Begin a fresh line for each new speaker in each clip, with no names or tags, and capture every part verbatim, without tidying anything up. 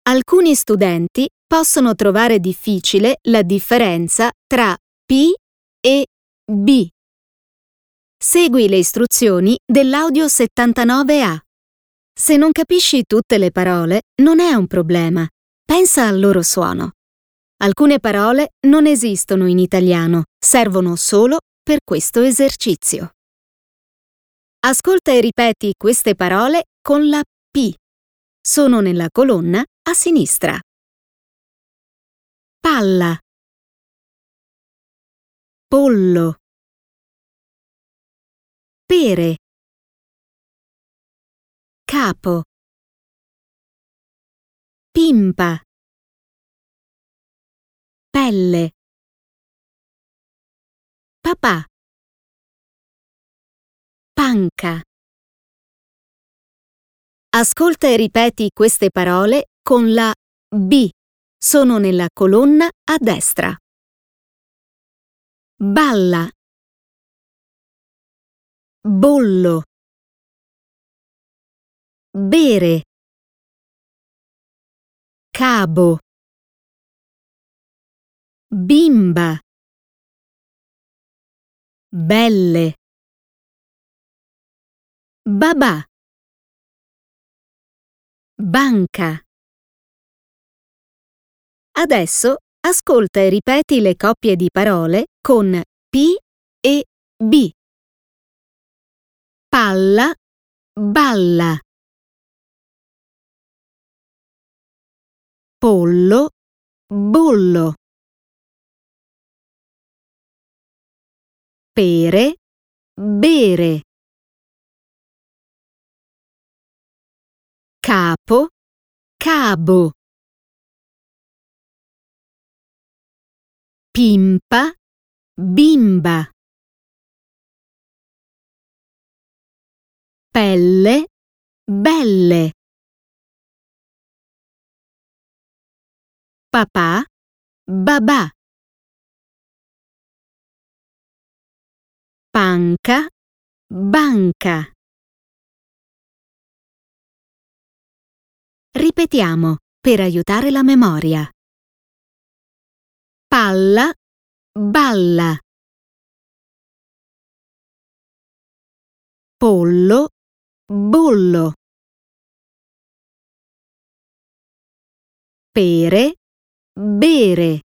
Alcuni studenti possono trovare difficile la differenza tra P e B. Segui le istruzioni dell'audio settantanove A. Se non capisci tutte le parole, non è un problema. Pensa al loro suono. Alcune parole non esistono in italiano, servono solo per questo esercizio. Ascolta e ripeti queste parole con la P. Sono nella colonna a sinistra. Palla, pollo, pere, capo, pimpa, pelle, papà, panca. Ascolta e ripeti queste parole con la B. Sono nella colonna a destra. Balla, bollo, bere, cabo, bimba, belle, babà, banca. Adesso ascolta e ripeti le coppie di parole con P e B. Palla, balla. Pollo, bollo. Pere, bere. Capo, cabo. Pimpa, bimba. Pelle, belle. Papà, babà. Panca, banca. Ripetiamo per aiutare la memoria. Palla, balla. Pollo, bollo. Pere, bere.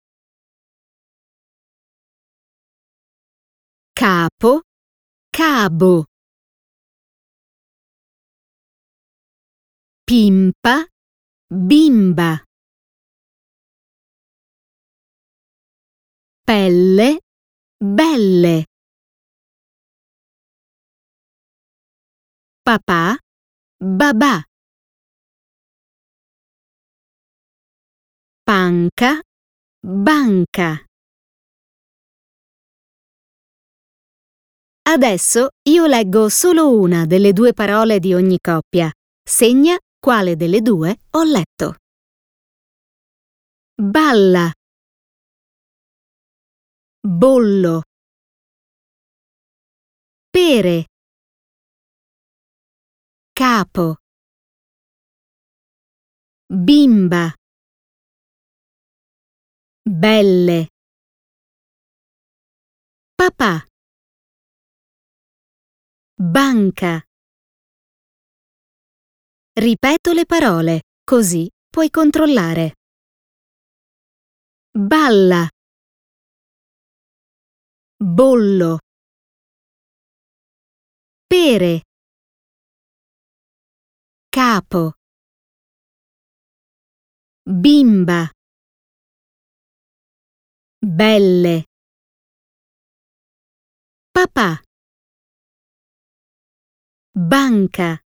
Capo, cabo. Pimpa, bimba. Pelle, belle. Papà, babà. Panca, banca. Adesso io leggo solo una delle due parole di ogni coppia. Segna quale delle due ho letto. Balla, bollo, pere, capo, bimba, belle, papà, banca. Ripeto le parole, così puoi controllare. Balla, bollo, pere, capo, bimba, belle, papà, banca.